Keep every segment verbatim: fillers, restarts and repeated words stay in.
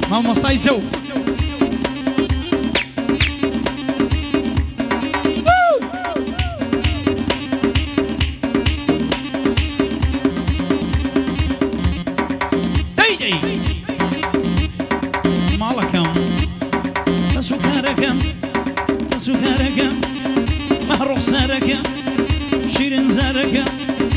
مامۆستای جەو ماڵەکەم بەسوکارەکەم بەسوکارەکەم مەڕوخسارەکەم شیرین زارەکەم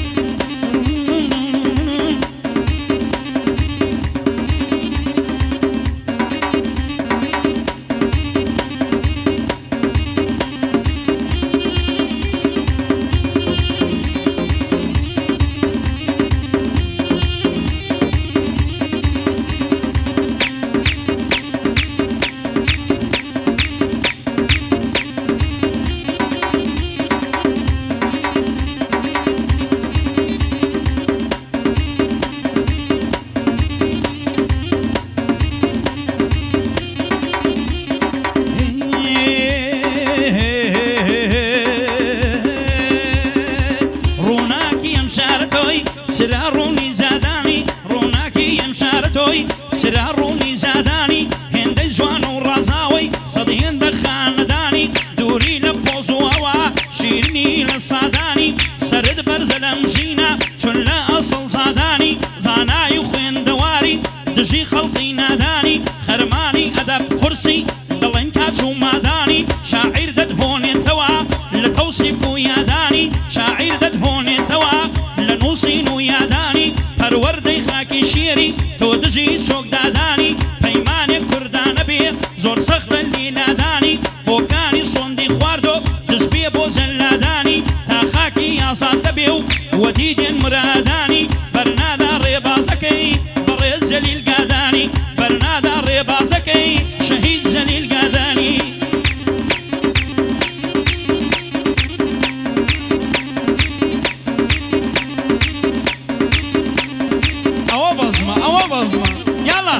سرا ڕوونی زادانی ڕووناکی ئەم شارە تۆی سرا ڕوونی زادانی هێندەی جوان و ڕازاوەی سەد هێندە خانەدانی دووری لە پۆز و ئەوە شیرنی لە سادانی سەرت بەرزە لەم ژینە چون لە ئەسڵ زادانی زانای و خوێندەواری دژی خەڵقی نادانی خەرمانی ئەدەب قورسی دەڵێن کاچ و مادانی شاعیر دەدهۆنێتەوە لە تەوسیف و یادانی شاعیر دەدهۆنێتەوە لە نووسین و یادانی پەروەردەی خاکی شێری تۆ دژی چۆکدادانی پەیمانێک کوردانە بێ زۆر سەختە لیلادانی بۆکانی سۆندی خواردۆ دژ بێ بۆ زەلادانی تا خاکی ئازاد دەبێ و وەدیدێن مرادانی بەرنادا ڕێبازەکەی بەڕێز جەلیل گادانی بەرنادا ڕێبازەکەی شەهید جەلیل گادانی يلا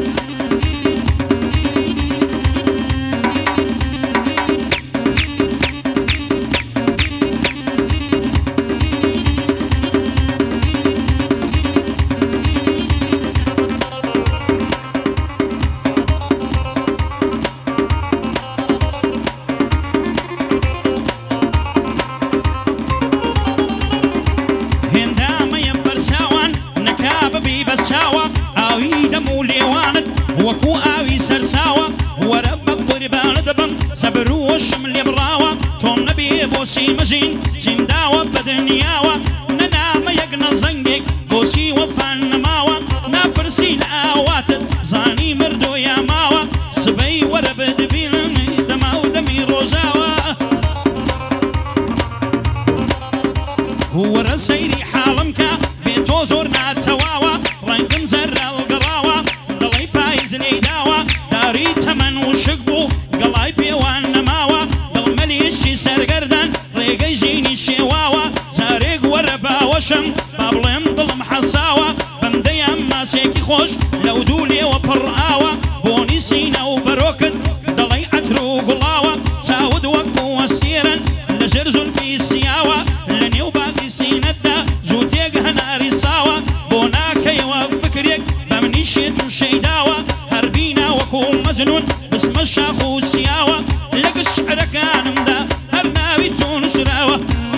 هندامة يبرساوان نكاب بي بساوة ئاوی دەم و لێوانت وەکو ئاوی سەرساوە وەرە بە قوربانە دەبم سەبر و وەشم لێ بڕاوە تۆم نەبێ بۆ سیمەژین چیمداوە بە دنیاوە نەنامە یەک نەزەنگێک بۆ سی وەفان نەماوە ناپرسی لە ئاواتت زانی مردۆ یا ماوە سبەی وەرە بدبینم دەما و دەمی ڕۆژاوە وەرە سەیری حاڵم کە بێ تۆ زۆر ناتەواوە ڕەنگم زەرە گەڕاوە دڵی پایز لێی داوە داری تەمەن و شک بوو گەڵای پێوان نەماوە دڵمەلیشی سەرگەردان ڕێگەی ژینی شێواوە جارێک وەرە باوەشم با بڵێم دڵم حەساوە بەندەیان ماسێکی خۆش لەو دوو لێوە پڕ ئاوە بۆنی سینە و بەرۆکت دڵی عەتر و گوڵاوە چاود وەکو وەسیرن لەژێر زولفی سیاوە لە نێو باقی سینەتدا جووتێک هەناری ساوە بۆ ناکەیەوە فکرێک بە منی شێت و شەیداوە هەربینا وەکو مەجنون بسمە شاخ و سیاوە لە گشت شعرەکانمدا هەر ناوی تۆ نووسراوە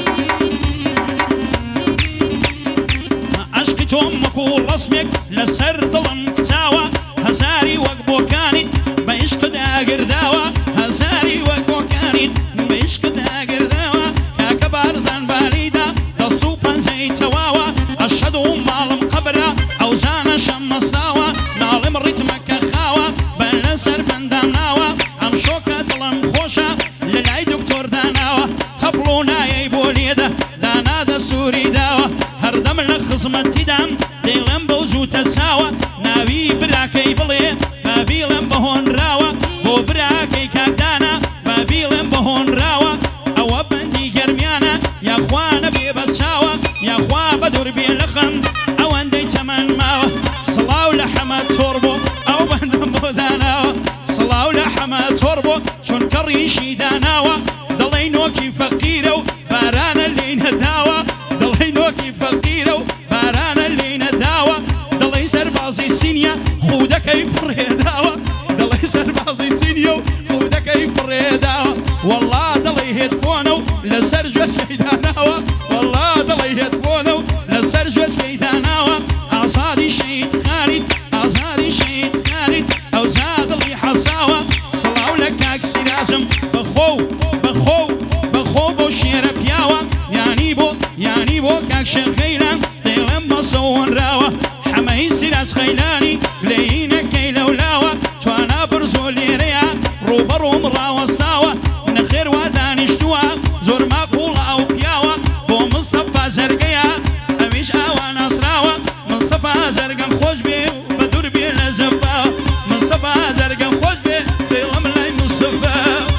عەشقی تۆم وەکو ڕەسمێک لەسەر دڵم کچاوە هەزاری وەک بۆکانیت بە عیشقدا گرداوە هەزاری وەک بۆکانیت بە عیشقدا گرداوە کاکە بارزان باریدا دەست و پەنجەی تەواوە ئەشهەد و ماڵم قەبرە ئەو زانە شەممەساوە ناڵم ڕیتمەکە خاوە بە لەسەر بەندام ناوە ئەم شۆکە دڵم خۆشە لە لای دکتۆر داناوە تەپڵ و نایەی بۆ لێدە دانادە سووری داوە هەردەم لە خزمەتیدام دەیڵێم بەو زووتە ساوە ناوی براکەی بڵێ بابیڵم بە هۆنراوە بۆ براکەی کاکدانە بابیڵم بە هۆنراوە ئەوە بەندی گەرمیانە یاخوانە بێ بەساوە یاخوا بە دووربێ لە خەم ئەوەندەی تەمەن ماوە سڵاو لە حەمە تۆڕ بۆ ئەو بەندم بۆ داناوە سڵاو لە حەمە تۆڕ بۆ چونکە ڕیشی داناوە دڵی نۆکی فەقیرە و بارانە لێی نەداوە دڵی نۆکی فەقیرە و بارانە لێی نەداوە دڵی سەربازی سینی چینیە خودەکەی فڕێداوە دەڵێ سەربازی چینیە و خودەکەی فڕێداوە وەڵا دەڵێ هێدفۆنە و لەسەر گوێچکەی داناوە وەڵا دەڵێ هێدفۆنە و لەسەر گوێچکەی داناوە ئازادی شەید خالید ئازادی شەید خالید ئەو زادڵی حەساوە سڵاو لە کاک سیرازم بەخۆ بەخۆ بەخۆ بۆ شێرە پیاوە یانی بۆ یانی بۆ کاک شێخەیلان دەیڵێم بەسەوەنراوە حەمەی سیراز خەیلانی لەینەکەی لەولاوە توانە برزۆ لێرەیە ڕوبەڕۆم ڕاوەساوە نەخێر وا دانیشتووە زۆر ماقوڵە ئەو پیاوە بۆ مستەفا زەرگەیە ئەویش ئاوا ناسراوە مستەفا زەرگەم خۆش بێ بە دوور بێ لە زەفاوە مستەفا زەرگەم خۆش بێ دڵم لای مستەفا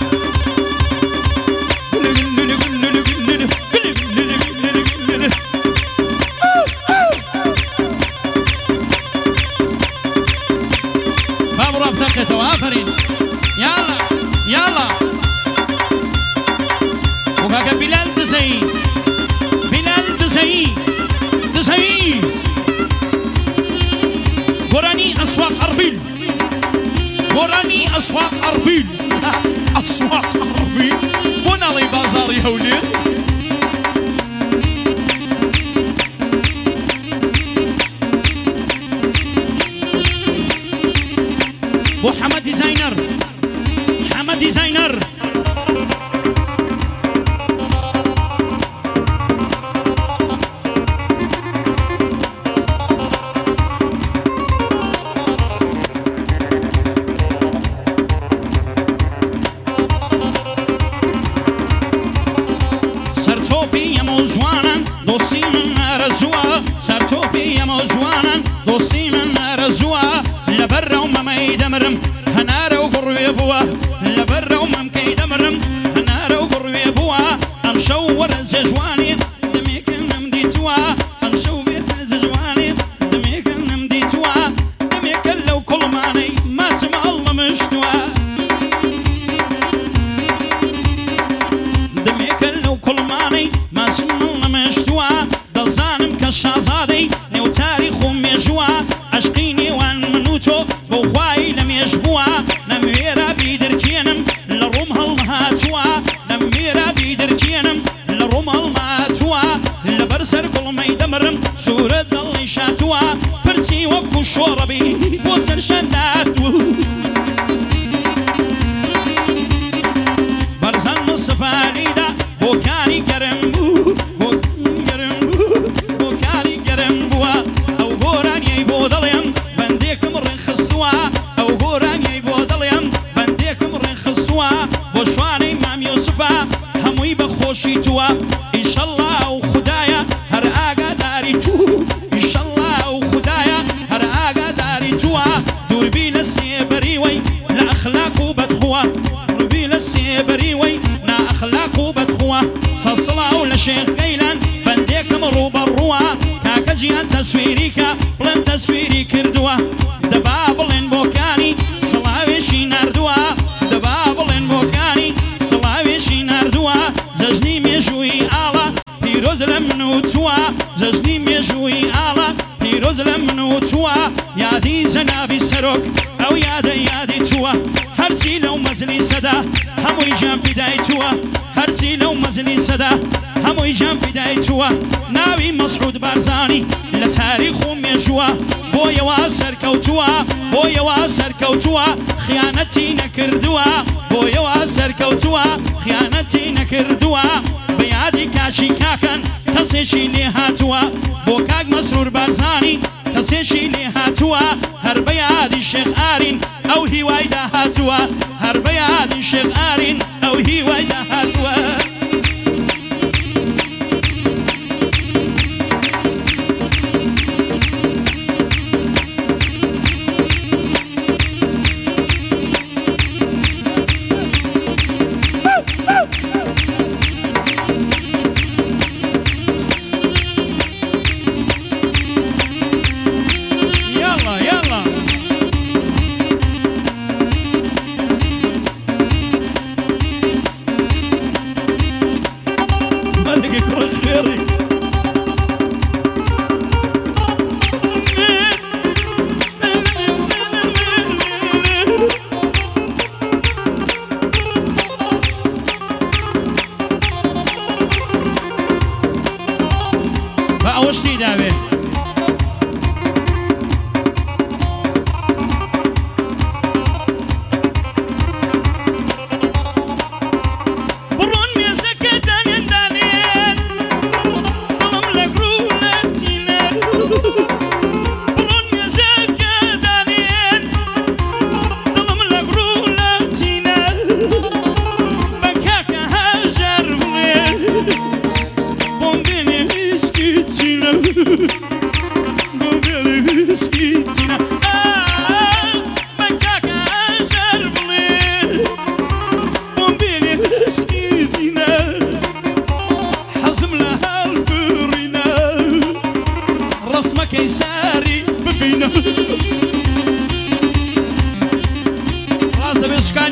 باب رابطەکەتەوە ئافرین یاڵا یاڵا وكاكا بلال دزي بلال دزي دزي قراني أسواق أربيل قراني أسواق أربيل أسواق أربيل ونالي بازاري هولين وحمد ديزاينر حمد ديزاينر سرتوبي يا موزوانا دوسي من رزوا لبرا وما يدمرم هنارا وقروي بوا لبرا وما يدمرم هنارا وقروي بوا امشور زجواني دميك نمدي توا امشو بيت زجواني دميك نمدي توا دميك لو كل ماني ما سمع الله مشتوا دميك لو كل ماني ما سمع الله مشتوا دزانم كشازادي نيو تاريخ ميجوا عشقيني وان منوتو بوخواي لم يجبوا نميرا بيدركينم لروم هالهاتوا نميرا بيدركينم لروم هالهاتوا لبرسر كل ما يدمرم سورة ضل شاتوا برسي وكو شوربي بوزر شناتو برزان مصطفى ليدا بوكاني كرمبو بوشواني مام يوسفا هموي بخوشي توا إن شاء الله وخدايا هر آقا داري تو إن شاء الله وخدايا هر آقا داري توا دور بي للسيبري وي لا أخلاقه بدخوا دور بي للسيبري وي لا أخلاقه بدخوا صلصلا لشيخ قيلان بنديك مرو بروا كاكا جيان تسويريكا بلن تسويري كردوا دبابلن بوكاني صلاويشي ناردوا دبابلن بوكاني صلاويشي ناردوا زجني ميجوي آلا بيروز لمنو توا زجني ميجوي آلا بيروز لمنو توا يادي زنابي سروك او يادي يادي توا هرسي لو مزلي سدا هموي جام في داي توا هرسي لو مزلي سدا هموي جام في داي توا ناوي مسعود بارزاني لتاريخو ميجوا بويا واسر كوتوا بويا واسر كوتوا خيانتي نكردوا بويا واسر كوتوا خيانتي نكردوا بيادي كاشي كاكن كسيشي لي هاتوا بوكاك مسرور بارزاني كسيشي لي هاتوا هر بيادي شيخ آرين او هي وايدا هاتوا هر بيادي شيخ آرين او هي وايدا هاتوا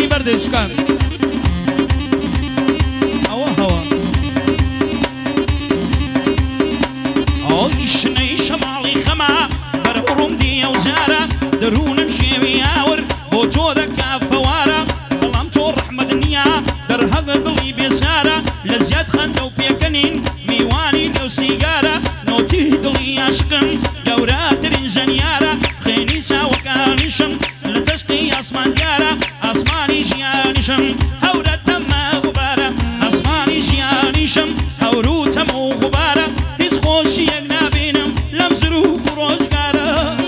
بەردەی سوکان ئەوە هەوە ئەڵی شنەی شەماڵی خەما بەرە ڕووم دیە و جارە دەروونم شێوی ئاور بۆ تۆ دەکا فەوارە بەڵام تۆ ڕەحمەت نییە دەرهەدە دڵی بێزارە لە زیاد خەندە و پێکەنین میوانی لەو سیگارە نۆتی دڵی عاشقم گەورەترین ژەنیارە خێنی چاوەکانیشم لە تەشقی ئاسمان دیارە ئاسمانی ژیانیشم هەورە تەمە غوبارە ئاسمانی ژیانیشم هەور و تەمە و غوبارە هیچ خۆشیەک نابینم لەم زروف و ڕۆژگارە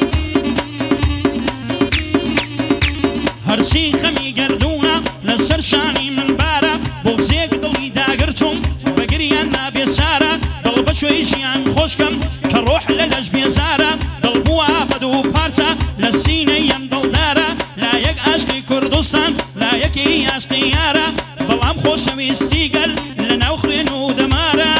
هەرچی خەمی گەردوونە لەسەر شانی من بارە بۆ زێک دڵی داگرتوم بە گریان نابێ سارە دڵ بە شوێی ژیان خۆشکەم کە ڕۆح لە لەش بێزارە دڵ بووە بە دوو پارچە لە سینەیەم دڵدارە لایەک عاشقی کوردستان لایەکی عاشقی یارە بەڵام خۆشەویستی گەل لە ناو خوێن و دەمارە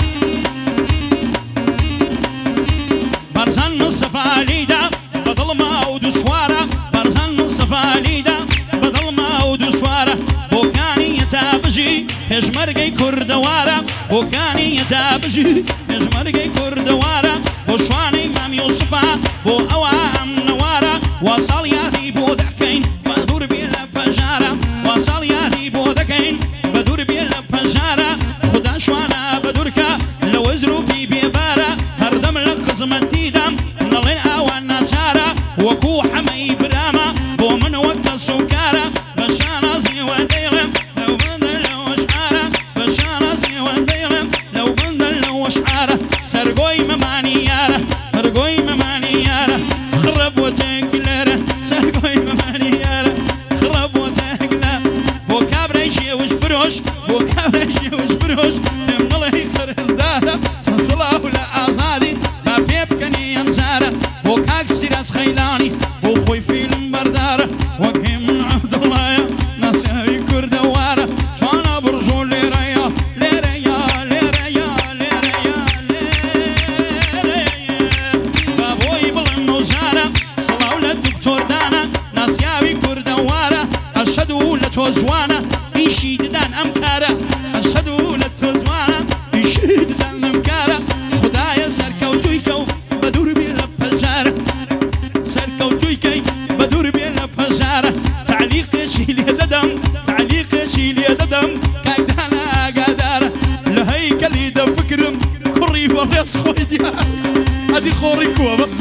بەرزان مستەفا عەلیدا بە دڵما و دووسوارە بەرزان مستەفا عەلیدا بە دڵما و دووسوارە بۆکانی هێتا بژی پێشمەرگەی کوردەوارە بۆکانی هێتا بژی پێشمەرگەی کوردەوارە بۆ شوانەی مام یوسوفە بۆ ئەوە ئەم نەوارە وا ساڵ یادی بۆ دەکەین بە دوور بێ لە پەژارە وا ساڵ یادی بۆ دەکەین بە دوور بێ لە پەژارە خدا شوانە بە دوورکە لەوە زروفی بێبارە هەردەم لە خزمەتیدام نەڵێن ئاوان ناچارە وەکو حەمەی برامە بۆ من وەک دەسوکارە بە شانازیوە دەیڵم لەو بەندە لەو ئەشعارە بە شانازیوە دەیڵم لەو بەندە لەو ئەشعارە سەرگۆی مەمانی یارە سەرگۆی مەمانی یارە خڕە بۆ تێنگلەرە سەرگۆی مەمانی یارە خڕە بۆ تێنگلە بۆ کابرای شێوش برۆش بۆ کابرای شێوش برۆش پێم بڵێ خرزدارە سەسڵاو لە ئازادی با پێ بکەنی ئەم جارە بۆ کاک سیراج خەیلانی بۆ خۆی فیلم بەردارە وەک هێ من عەبدوڵایە ناسیاوی کوردەوارە جوانە بڕژۆ لێرەیە لێرەیە لێرەیە لێرەیە لێرەیە با بۆی بڵێم نۆژارە سڵاو لە دوکتۆر دانە ناسیاوی کوردەوارە ئەشهەدو لە تۆ جوانە ئیشی ددان ئەم کارە ئەشهەدو لە تۆ جوانە ئیشی ددان ئەم کارە خدایە سەرکەوتووی کەو بە دوور بێ لە پەژارە سەرکەوتووی کەی بە دوور بێ لە پەژارە تعلیقێکی لێ دەدەم تعلیقێکی لێ دەدەم کاکدانە ئاگادارە لە هەیکەلی دەفکرم کوڕی بەڕێز خۆی دیارە ئەدی خۆڕی کووە بە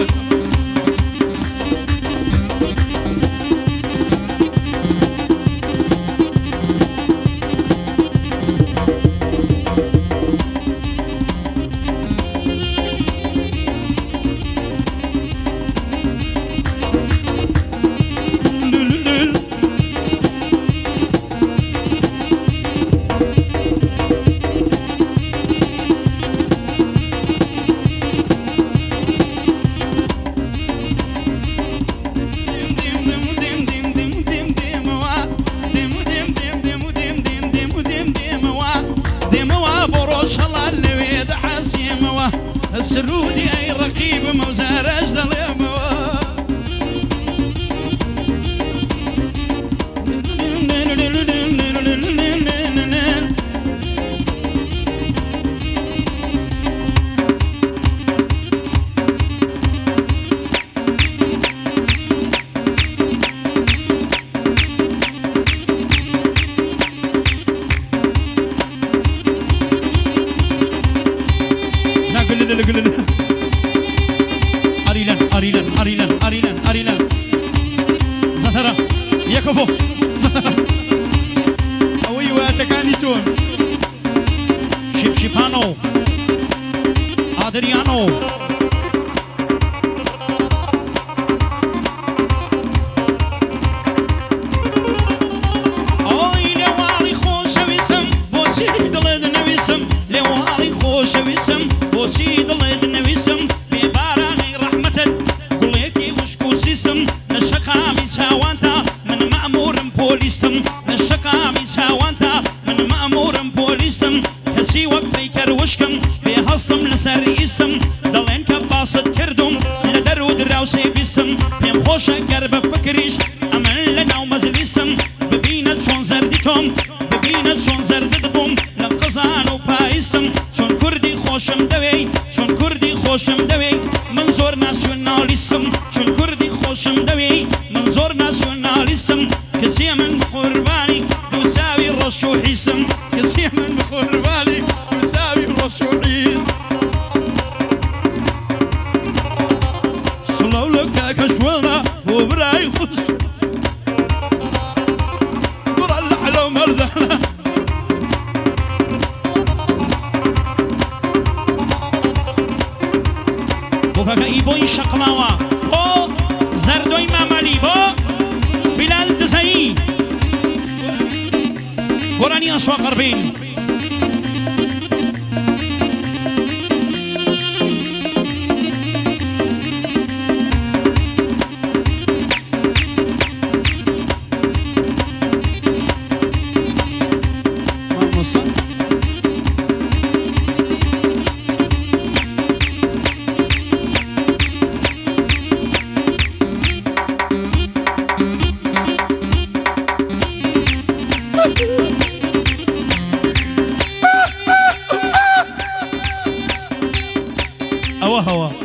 السرودي أي رقيب موزار أجدل يا موا أريلان أريلان أريلان أريلان أريلان زهرة يكفو زهرة أوي واتكاني تون شيب شيبانو أدريانو أوي لوالي خوش ويسم بوسي دلد نويسم لوالي خوش ويسم بوسي دلد نويسم بباراني رحمتك قليكي وشكو سيسم نشقامي ساوانتا من مأمور بوليستم نشقامي ساوانتا من مأمور بوليستم كسي وقتي كروشكم بهصم لسر اسم دلين كباسط كردم لدرو دراوسي بسم بيم خوشا قرب فكريش أمن لنا ومزلسم خۆشم دەوێ من زۆر ناسیۆنالیستم چون کوردی خۆشم دەوێ من زۆر ناسیۆنالیستم کەسێ من بقوربانی دووساوی ڕۆژ و حیسم کەسێ من بقوربانی دووساوی ڕۆژ و حیس سڵاو لە کاکەشوەڵە بۆ برای خوش بڕە لە حەلەو مەردانە بۆکەکە ئیبۆی شەقڵاوە بۆ زەردۆی مامەلی بۆ بیلال دزایی گۆرانی ئەسوا قەربین هوا هوا